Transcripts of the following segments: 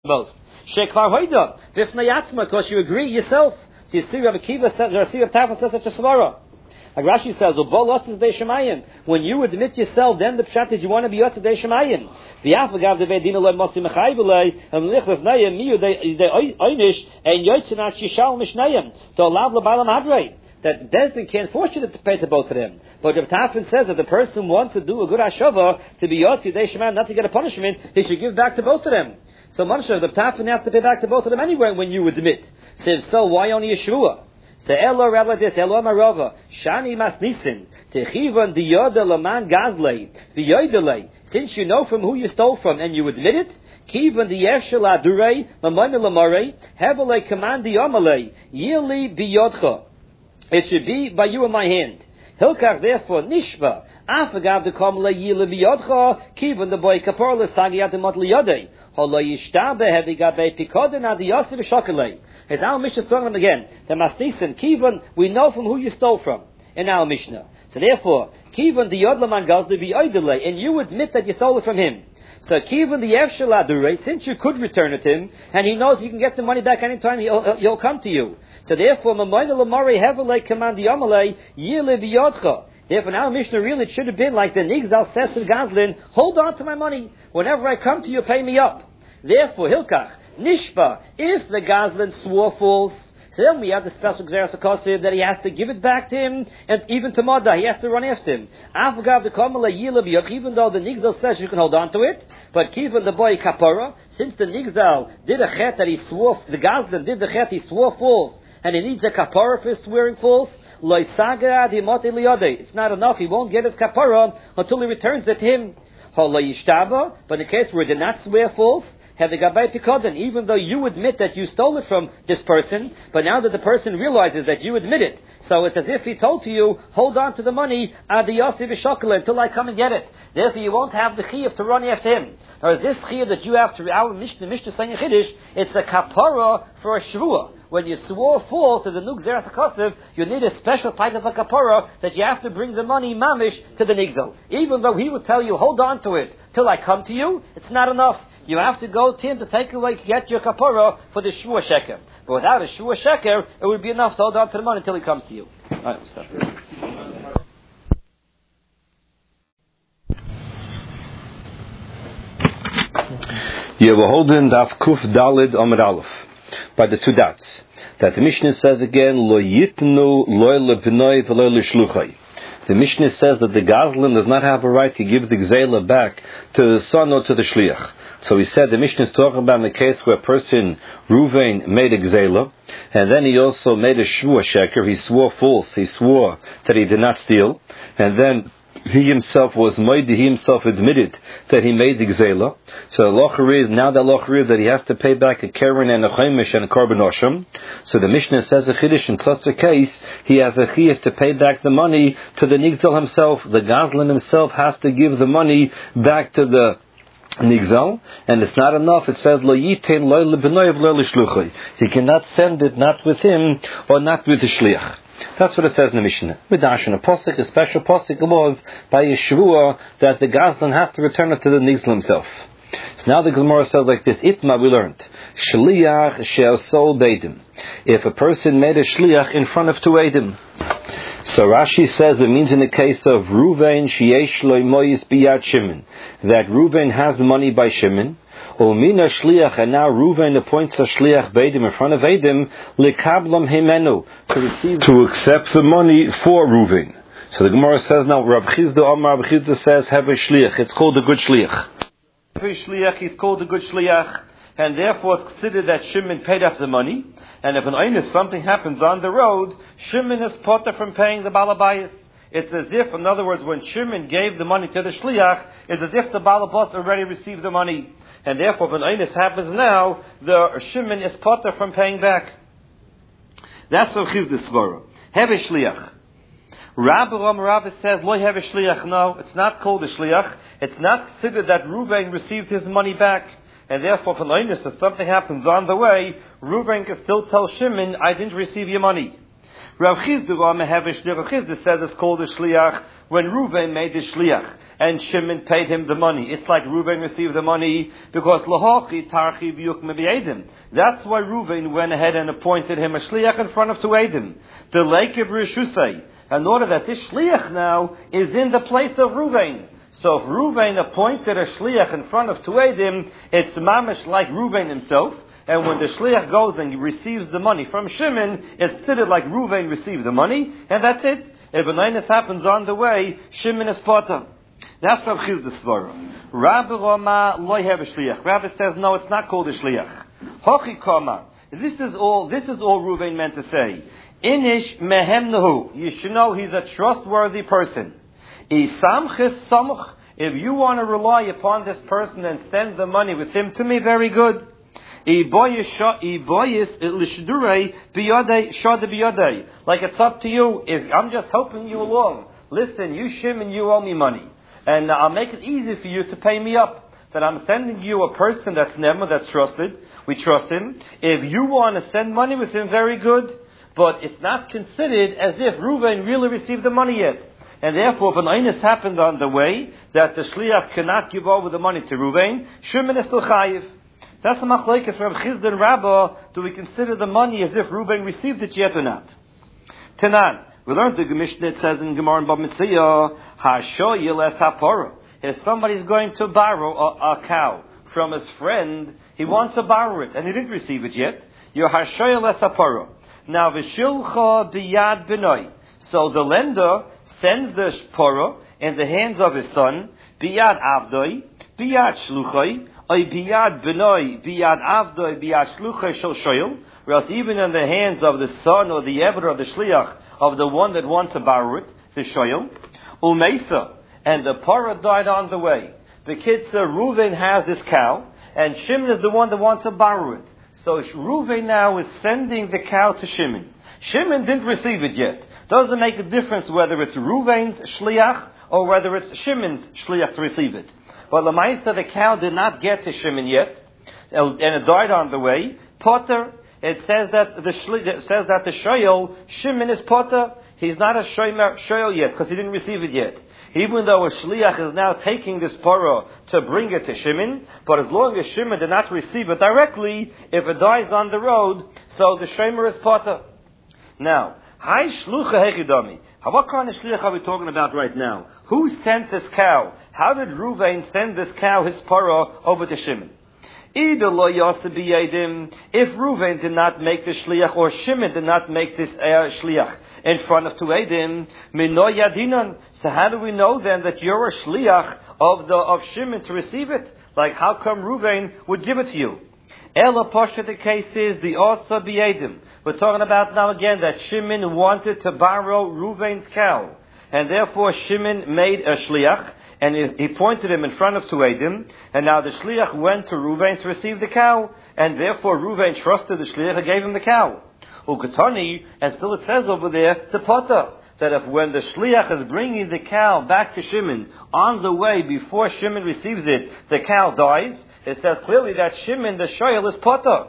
both. Shekvar hoida v'fnei atzma, because you agree yourself. So you see, Rabbi Kiva says, Rabbi Tafel says such a svara. Like Rashi says, when you admit yourself, then the pshat is you want to be yotzei dei shemayim. V'yafagav devei dina loy mosi mechay v'lei v'mlich v'fnei miyu dei oynish and yotzei shishal mishnayim to alav l'balam hadrei. That Bezdin can't force you to pay to both of them. But Rabbi Tafel says that the person wants to do a good hashava to be yotzei dei shemayim, not to get a punishment, he should give back to both of them. So Mansha, the Tafel has to pay back to both of them anyway when you admit. Says, so why only Yeshua? Say, Elo Rabbi this, Elo Marava, Shani Masnisin, Techivan Diyoda Laman Gazlei, Diyodelei. Since you know from who you stole from and you admit it, Kivan Diyeshel Adurei, Lamani Lamarei, Hevelei Command Diyomalei, Yili Biyodcha. It should be by you in my hand. Hilkach therefore Nishva, Afagav the Kamle Yili Biyodcha, Kivan the boy Kaporla Sagiat Matli Yodei. His Al Mishnah is talking again. The Masnisin, Kivan, we know from who you stole from in our Mishnah. So therefore, Kivan the Yodlaman Gazli be Oidele, and you admit that you stole it from him. So Kivan the Yevshel Adurei, since you could return it to him, and he knows you can get the money back anytime, he'll come to you. So therefore, Mamoyna Lamari Hevelei Command Yamalei Yile Biyodcha. Therefore, now Mishnah really it should have been like the Nigzal says to Gazlin, hold on to my money. Whenever I come to you, pay me up. Therefore, Hilkach, Nishba, if the Gazlin swore false, so then we have the special Xeris HaKosiv that he has to give it back to him, and even to Mada, he has to run after him. Afgav the Kamala Yila B'yoch, even though the Nigzal says you can hold on to it, but Kivan the boy Kapara, since the Nigzal did a chet that he swore, the Gazlin did the chet, he swore false, and he needs a Kapara for swearing false, it's not enough. He won't get his kapara until he returns it to him. But in the case where he did not swear false, even though you admit that you stole it from this person, but now that the person realizes that you admit it, so it's as if he told to you, hold on to the money until I come and get it. Therefore you won't have the chiyuv to run after him. Or this chiyuv that you have to, our Mishnah saying Chiddush, it's a kapara for a shvuah. When you swore false to the Nug Zeras HaKosiv, you need a special type of a kapara that you have to bring the money mamish to the nigzal. Even though he would tell you, hold on to it till I come to you, it's not enough. You have to go to him to take away, get your kapara for the shvuah sheker. But without a shvuah sheker, it would be enough to hold on to the money until he comes to you. All right, we'll stop here. You will hold in Daf Kuf Dalid Amud Aleph by the two dots. That the Mishnah says again, Lo yitnu loy lebnoi v'loy l'shluchai. The Mishnah says that the Gazlan does not have a right to give the Gzela back to the son or to the Shliach. So he said the Mishnah is talking about in the case where a person, Ruvain, made a Gzela, and then he also made a Shvuah Sheker. He swore false. He swore that he did not steal, and then he himself was Moidi, he himself admitted that he made the Gzela. So the locher is, now the locher is that he has to pay back a Keren and a Chaimish and a Korban Osham. So the Mishnah says a Chiddush, in such a case, he has a Chiyuv to pay back the money to the Nigzal himself. The Gazlan himself has to give the money back to the Nigzal, and it's not enough. It says, Lo yitain lo lebenoyev lo l'shluchai. He cannot send it not with him or not with the Shliach. That's what it says in the Mishnah. Midash in a posik, a special posik was by Yeshua that the Gazlan has to return it to the Nigzal himself. So now the Gemara says like this, Itma we learned, Shliach she'asol beidim. If a person made a Shliach in front of two Eidim. So Rashi says it means in the case of Ruvain sheyesh lo moyis biyad Shimon, that Ruvain has the money by Shimon. Umina shliach, and now Ruvain appoints a shliach beidim in front of Eidim likablam himenu, to accept the money for Ruvain. So the Gemara says now Rab Chizda says have a shliach. It's called a good shliach. Every shliach is called a good shliach, and therefore it's considered that Shimon paid off the money. And if an oinus something happens on the road, Shimon is potter from paying the balabayas. It's as if, in other words, when Shimon gave the money to the shliach, it's as if the balabas already received the money. And therefore, if an oinus happens now, the Shimon is potter from paying back. That's what Chizda Svara. Have a shliach. Rabbi says, Lo have a shliach. No, it's not called a shliach. It's not considered that Ruvain received his money back. And therefore, if an oinus, if something happens on the way, Ruvain can still tell Shimon, I didn't receive your money. Rav Chisda says it's called a shliach when Reuven made the shliach and Shimon paid him the money. It's like Reuven received the money because lahachi tarchi v'yuk me'edim. That's why Reuven went ahead and appointed him a shliach in front of two edim. The leikev reshusei. In order that this shliach now is in the place of Reuven. So if Reuven appointed a shliach in front of two edim, it's mamish like Reuven himself. And when the shliach goes and he receives the money from Shimon, it's considered like Reuven received the money, and that's it. If an einus happens on the way, Shimon is potter. That's Rav Chisda's svara. Rabbi Rama loy have a shliach. Rabbi says no, it's not called a shliach. Hochi kama. This is all Reuven meant to say. Inish mehem nahu. You should know he's a trustworthy person. Isamches samuch. If you want to rely upon this person and send the money with him to me, very good. Like it's up to you. If I'm just helping you along, listen, you Shimon, you owe me money, and I'll make it easy for you to pay me up. That I'm sending you a person that's never, that's trusted. We trust him. If you want to send money with him, very good. But it's not considered as if Reuven really received the money yet. And therefore, if an einus happened on the way that the shliach cannot give over the money to Reuven, Shimon is still chayiv. That's the machlekes Rav Chisda and Rabbah. Do we consider the money as if Reuven received it yet or not? Tanan. We learned the Mishnah. It says in Gemara and Bava Metzia, Hashoyel es hapara. If somebody's going to borrow a cow from his friend, he wants to borrow it and he didn't receive it yet. You're Hashoyel es hapara. Now v'shilcha biyad benoi. So the lender sends the pora in the hands of his son, biyad avdoi, biyad shluchai. Biyad benoi, biyad avdoi, biyad shluchai shel shoyel, whereas even in the hands of the son or the eved of the shliach of the one that wants to borrow it, the shoyel, umeisa, and the parah died on the way. The kid said, Reuven has this cow, and Shimon is the one that wants to borrow it. So Reuven now is sending the cow to Shimon. Shimon didn't receive it yet. Doesn't make a difference whether it's Reuven's shliach or whether it's Shimon's shliach to receive it. But Lamaisa, the cow did not get to Shimon yet, and it died on the way. Potter, it says that the shoyel, Shimon is potter. He's not a shoyel yet because he didn't receive it yet. Even though a shliach is now taking this parah to bring it to Shimon, but as long as Shimon did not receive it directly, if it dies on the road, so the shomer is potter. Now, Hai shlucha hechidami. What kind of shliach are we talking about right now? Who sent this cow? How did Reuven send this cow, his parah, over to Shimon? Either lo yoseh biyadim, if Reuven did not make the shliach, or Shimon did not make this shliach in front of two edim, mino yadinan. So how do we know then that you're a shliach of Shimon to receive it? Like how come Reuven would give it to you? Ela Pasha, the case is the Osa B'Edim. We're talking about now again that Shimon wanted to borrow Reuven's cow. And therefore Shimon made a shliach, and he pointed him in front of two edim, and now the shliach went to Reuven to receive the cow, and therefore Reuven trusted the shliach and gave him the cow. Ukatani, and still it says over there, the potter, that if when the shliach is bringing the cow back to Shimon, on the way before Shimon receives it, the cow dies, it says clearly that Shimon, the shoyel, is potter.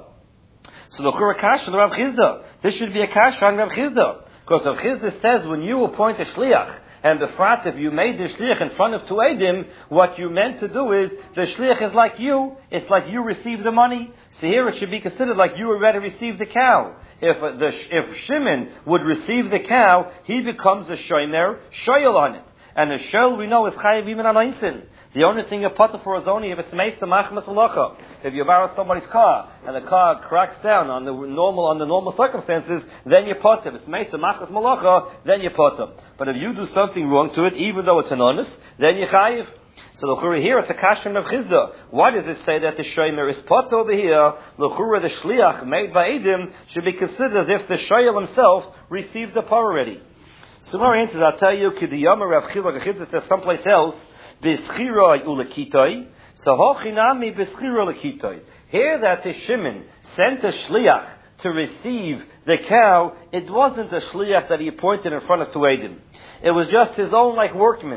So the Kurakash and Rav Chisda, this should be a kash on Rav Chisda. Because Rav Chisda says when you appoint a shliach, and the frat, if you made the shliach in front of two edim, what you meant to do is, the shliach is like you, it's like you received the money. So here it should be considered like you already received the cow. If Shimon would receive the cow, he becomes a shomer, shoyel on it. And the shoyel we know is chayiv even on einsin. The only thing you're potter for is only if it's meisa machmas halacha. If you borrow somebody's car and the car cracks down on the normal circumstances, then you're potter. If it's meisa machmas halacha, then you're potter. But if you do something wrong to it, even though it's an honest, then you're chayiv. So l'chura here it's a kashem of Chisda. Why does it say that the shomer is potter over here? L'chura the shliach made by Edim should be considered as if the shoyel himself received the par already. So more answers I'll tell you. K'diyama Rav Chisda says someplace else. B'schiroi ulekitoi, so hochinami b'schiroi lekitoi. Here that the Shimon sent a shliach to receive the cow, it wasn't a shliach that he appointed in front of two edim. It was just his own like workman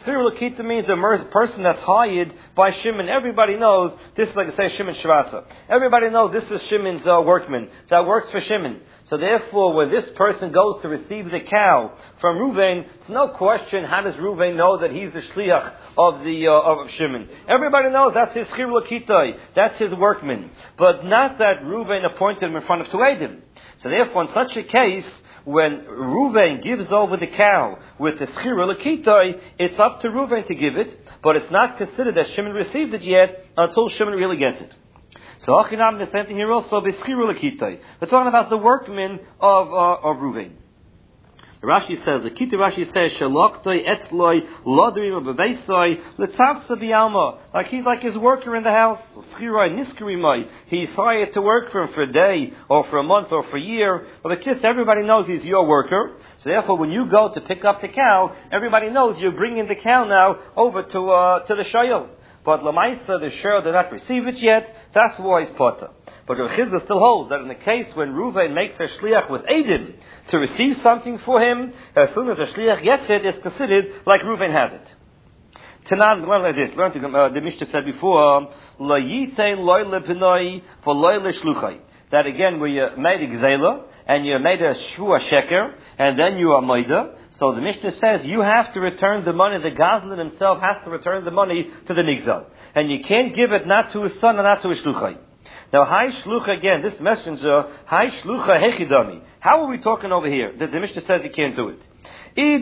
Schir L'Kita means a person that's hired by Shimon. Everybody knows this is like I say Shimon Shvatza. Everybody knows this is Shimon's workman that works for Shimon. So therefore, when this person goes to receive the cow from Reuven, it's no question how does Reuven know that he's the shliach of Shimon. Everybody knows that's his Schir L'Kita, that's his workman. But not that Reuven appointed him in front of two Eidim. So therefore, in such a case, when Reuven gives over the cow with the Schir L'Kita, it's up to Reuven to give it, but it's not considered that Shimon received it yet until Shimon really gets it. So Achinam, the same thing here also, B'Schir L'Kita. We're talking about the workmen of Reuven. Rashi says, the Kita Rashi says, Shaloktoi etzloi lodrim bebeisoi letzavsa bialma. Like he's like his worker in the house. Schiroi niskarimoi. He's hired to work for him for a day, or for a month, or for a year. But just everybody knows he's your worker. So therefore, when you go to pick up the cow, everybody knows you're bringing the cow now over to the shayel. But Lamaisa, the shayel did not receive it yet. That's why he's potter. But Rav Chizda still holds that in the case when Reuven makes a shliach with Eidim to receive something for him, as soon as the shliach gets it, it's considered like Reuven has it. Tanan, learn like this. Learn the Mishnah said before, Lo yitein loy lepinoi for loy leshluchai. That again, where you made a gzela, and you made a shvua sheker, and then you are moida. So the Mishnah says you have to return the money. The Gazlan himself has to return the money to the nigzal. And you can't give it not to his son and not to his shluchai. Now, Hai Shlucha again, this messenger, Hai Shlucha Hechidami. How are we talking over here? That the Mishnah says he can't do it. If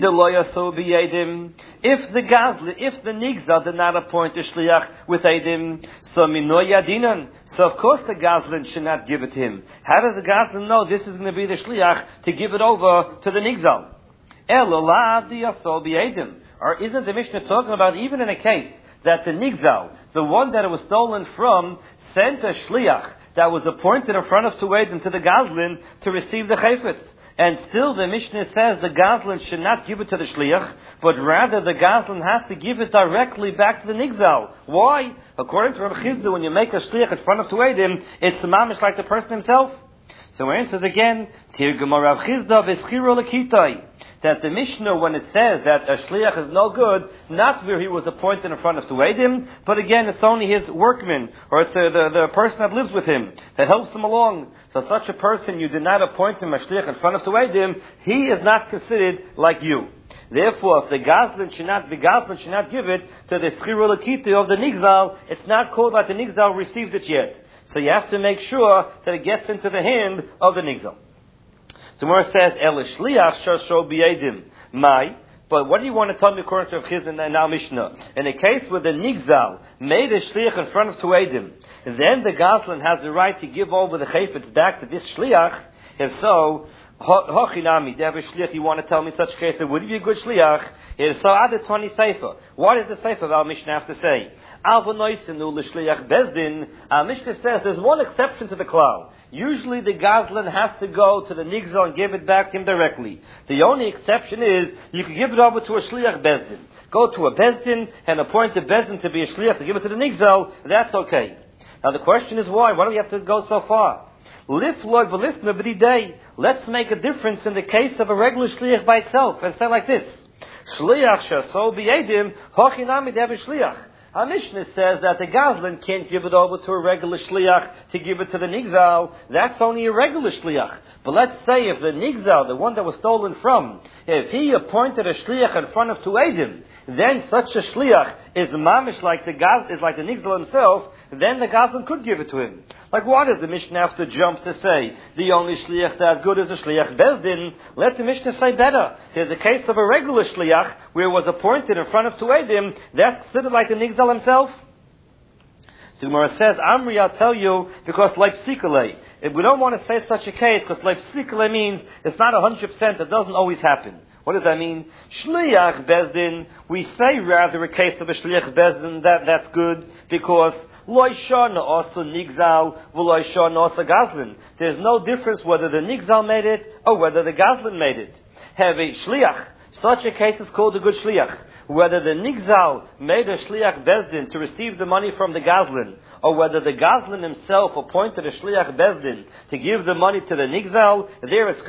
the Gazli, if the Nigzal did not appoint a Shliach with Eidim, so Minoy Yadinan, so of course the Gazlin should not give it to him. How does the Gazlin know this is going to be the Shliach to give it over to the Nigzal? Or isn't the Mishnah talking about even in a case that the Nigzal, the one that it was stolen from, sent a shliach that was appointed in front of two Eidim to the Gazlin to receive the chayfetz. And still the Mishnah says the Gazlin should not give it to the shliach, but rather the Gazlin has to give it directly back to the Nigzal. Why? According to Rav Chizda, when you make a shliach in front of two Eidim, it's mamish like the person himself. So our answer is again, Tirgama Rav Chizda v'schiro l'kitai. That the Mishnah, when it says that a shliach is no good, not where he was appointed in front of two Eidim, but again, it's only his workman, or it's the person that lives with him, that helps him along. So such a person, you did not appoint him a shliach in front of two Eidim, he is not considered like you. Therefore, if the Gazlin should not give it to the Schiro L'Kita of the Nigzal, it's not called like the Nigzal received it yet. So you have to make sure that it gets into the hand of the Nigzal. So Gemara says, El shliach shasho b'yedim. Mai. But what do you want to tell me according to Rav Chizda and our Mishnah? In a case where the Nigzal made a shliach in front of two Eidim, then the Gazlan has the right to give over the chayfetz back to this shliach. If so, hochinami, they have a shliach, you want to tell me in such a case, it would be a good shliach. If so, add the 20 sefer. What does the sefer of our Mishnah have to say? Our Mishnah says there's one exception to the klal. Usually the Gazlan has to go to the Nigzal and give it back to him directly. The only exception is you can give it over to a Shliach Bezdin. Go to a Bezdin and appoint a Bezdin to be a Shliach to give it to the Nigzal. That's okay. Now the question is why? Why do we have to go so far? Let's make a difference in the case of a regular Shliach by itself and say like this. Shliach shaso b'yedim hochinami dev shliach. Our Mishnah says that the Gazlan can't give it over to a regular shliach to give it to the Nigzal. That's only a regular shliach. But let's say if the Nigzal, the one that was stolen from, if he appointed a shliach in front of two Eidim, then such a shliach is mamish like the Nigzal himself, then the Gazlan could give it to him. Like why does the Mishnah have to jump to say the only shliach that's good is a shliach Bezdin? Let the Mishnah say better. There's a case of a regular shliach where it was appointed in front of two Eidim, that's considered like the Nigzal himself. So Gemara says, Amri, I'll tell you, because leipsikale. If we don't want to say such a case, because leipsikale means it's not 100%, it doesn't always happen. What does that mean? Shliach Bezdin, we say rather a case of a Shliach Bezdin, that's good, because Loishana also Nigzal, V'loishana also Gazlin. There's no difference whether the Nigzal made it, or whether the Gazlin made it. Have a Shliach, such a case is called a good Shliach. Whether the Nigzal made a Shliach Bezdin to receive the money from the Gazlin, or whether the Gazlin himself appointed a Shliach Bezdin to give the money to the Nigzal, there it's good.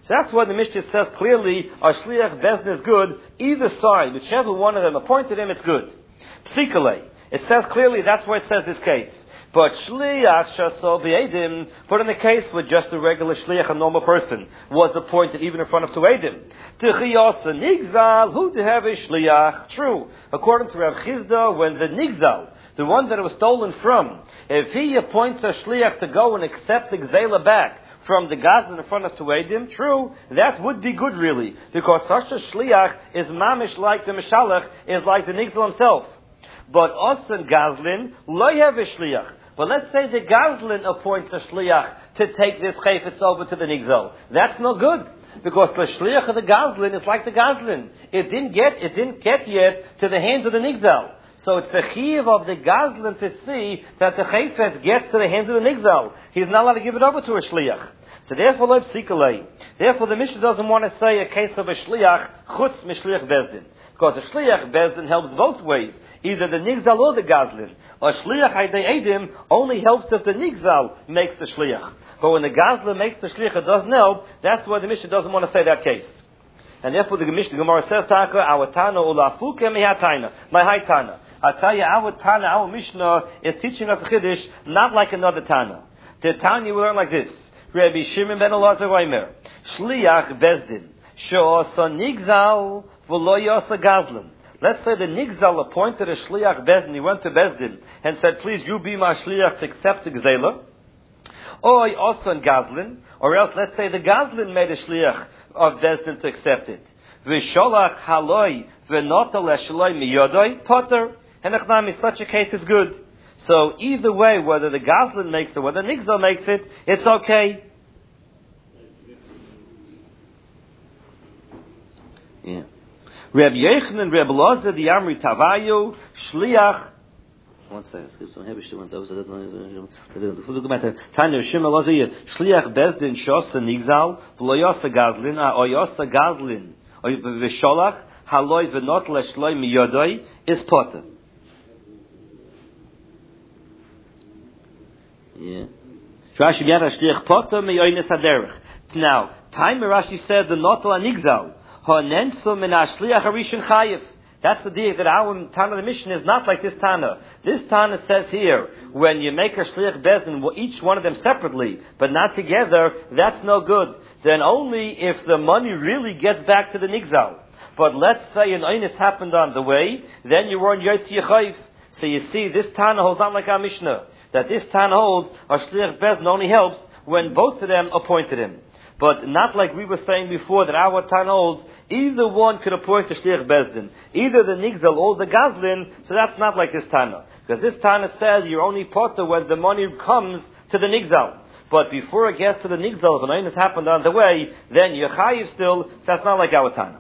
So that's why the Mishnah says clearly, a shliach bezdin is good, either side, whichever one of them appointed him, it's good. Psikale. It says clearly, that's why it says this case. But shliach shasol b'edim, but in the case where just a regular shliach, a normal person, was appointed even in front of two edim. T'chiyasa nigzal, who to have a shliach? True. According to Rav Chizda, when the nigzal, the one that it was stolen from, if he appoints a shliach to go and accept the gzela back from the gazlan in front of two edim, true, that would be good really, because such a shliach is mamish like the mishalach, is like the nigzal himself. But us and gazlin, lo have a shliach. But let's say the gazlin appoints a shliach to take this chayfetz over to the nigzal. That's no good. Because the shliach of the gazlin is like the gazlin. It didn't get yet to the hands of the nigzal. So it's the chiyuv of the gazlin to see that the chayfetz gets to the hands of the nigzal. He's not allowed to give it over to a shliach. So therefore, lo psikalei. Therefore, the Mishnah doesn't want to say a case of a shliach chutz mishliach bezdin. Because a shliach bezdin helps both ways. Either the nigzal or the gazlin. A shliach haydei edim only helps if the nigzal makes the shliach. But when the gazlin makes the shliach, it doesn't help. That's why the Mishnah doesn't want to say that case. And therefore the Mishnah Gemara says, Taka, our Tana ulafuke mehataina. My high Tana. I tell you, our Tana, our Mishnah is teaching us a Chiddush, not like another Tana. The Tanya we learn like this. Rabbi Shimon ben Elazar Omer, Shliach bezdin, she'osa nigzal, v'lo yosa gazlin. Let's say the nigzal appointed a shliach bezdin. He went to bezdin and said, "Please, you be my shliach to accept the gzela." Or also in gazlin, or else let's say the gazlin made a shliach of bezdin to accept it. V'sholach haloi v'notal eshloi miyodoi potter. And echnami, such a case is good. So either way, whether the gazlin makes it, whether the nigzal makes it, it's okay. Yeah. Reb Yechanan, Reb Elazar, the Amri Tavayu, Shliach. One second, skip some heavy shit. Tanya Shimon Elazar, Shliach Bezdin Shosa Nigzal, V'loyosa Gazlin, Oyosa Gazlin, V'sholach Haloi V'not Leshloi Miyodoi is Potter. Yeah. Rashi Yara Shliach Potter Miyoines Haderech. Now, time Rashi said the Notel Nigzal. That's the deal that our Tana the Mishnah is not like this Tana. This Tana says here, when you make a shliach bezdin, each one of them separately, but not together, that's no good. Then only if the money really gets back to the nigzal. But let's say an oinus happened on the way, then you were on Yotzi Yechayiv. So you see, this Tana holds not like our Mishnah. That this Tana holds, a shliach bezdin only helps when both of them appointed him. But not like we were saying before that our Tana holds, either one could appoint the shliach bezdin, either the nigzal or the gazlin. So that's not like this Tana, because this Tana says you're only potter when the money comes to the nigzal. But before it gets to the nigzal, if an oinus happened on the way, then you're chayiv still. So that's not like our Tana.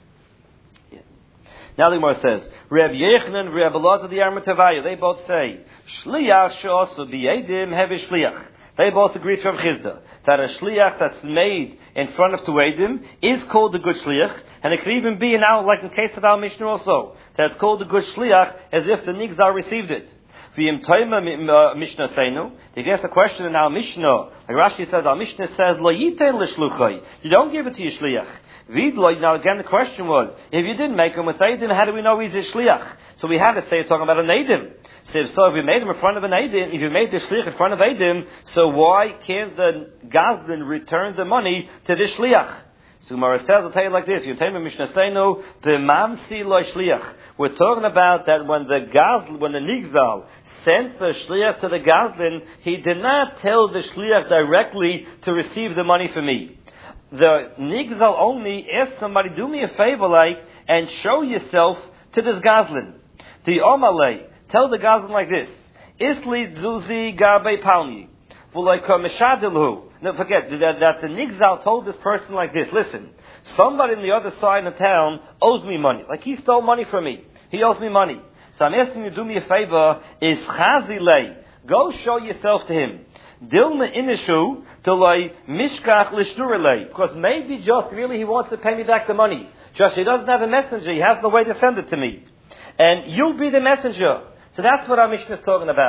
Yeah. Now the Gemara says, Reb Yechanan, Reb Elazar the Amri Tavayu, they both say shliach she'osu b'yedim hevi shliach. They both agree to Rav Chizda that a shliach that's made in front of two edim is called a good shliach, and it could even be now, like in the case of our Mishnah also, that it's called a good shliach as if the nigzal received it. V'im toima Mishnah seinu, they ask a question in our Mishnah, like Rashi says, our Mishnah says, lo yitein l'shluchai, you don't give it to your shliach. Vidloi, now again the question was, if you didn't make him with edim, how do we know he's a shliach? So we had to say it's talking about an edim. So if you made him in front of an edim, if you made the shliach in front of edim, so why can't the gazlin return the money to the shliach? So Gemara says, I'll tell you like this, you tell me Mishnah Seinu, b'mamsi lo shliach. We're talking about that when the nigzal sent the shliach to the gazlin, he did not tell the shliach directly to receive the money from me. The nigzal only asked somebody, do me a favor and show yourself to this gazlin. The omalei, tell the gazlin like this, Isli zuzi gabe palmi, v'loika meshadilhu. Now forget that the nigzal told this person like this, listen, somebody on the other side of the town owes me money. Like he stole money from me. He owes me money. So I'm asking you to do me a favor, is chazilei, go show yourself to him. Dilma inishu delay mishkach lishturelei, because maybe just really he wants to pay me back the money. Just he doesn't have a messenger, he has no way to send it to me. And you'll be the messenger. So that's what our Mishnah is talking about.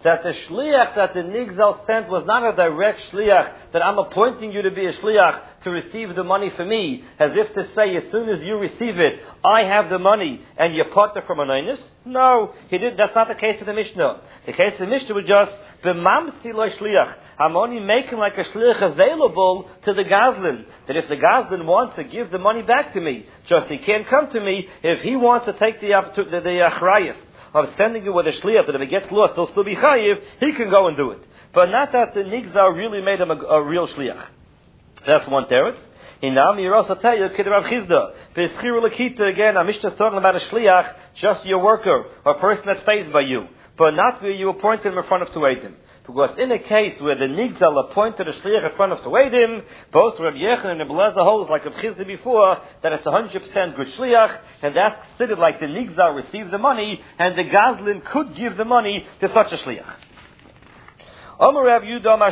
that the shliach that the Nigzal sent was not a direct shliach, that I'm appointing you to be a shliach to receive the money for me, as if to say, as soon as you receive it, I have the money, and you part from an onus. No, he didn't. That's not the case of the Mishnah. The case of the Mishnah was just, b'mamsi lo shliach. I'm only making like a shliach available to the Gazlan, that if the Gazlan wants to give the money back to me, just he can't come to me, if he wants to take the achrayas of sending it with a shliach, that if it gets lost, he'll still be chayiv, he can go and do it. But not that the Nigzar really made him a real shliach. That's one teretz. In Nami, you also tell you, Rav Chizda, Peschiru Lakita, again, our Mishnah is talking about a shliach, just your worker, or a person that's faced by you, but not where you appointed him in front of two Eidim. Because in a case where the Nigzal appointed a shliach in front of two Eidim, both Rabbi Yechon and Rabbi Lezer holds, like Rav Chizda before, that it's 100% good shliach, and that's considered like the Nigzal received the money, and the Gazlin could give the money to such a shliach. Amar Rav Yudah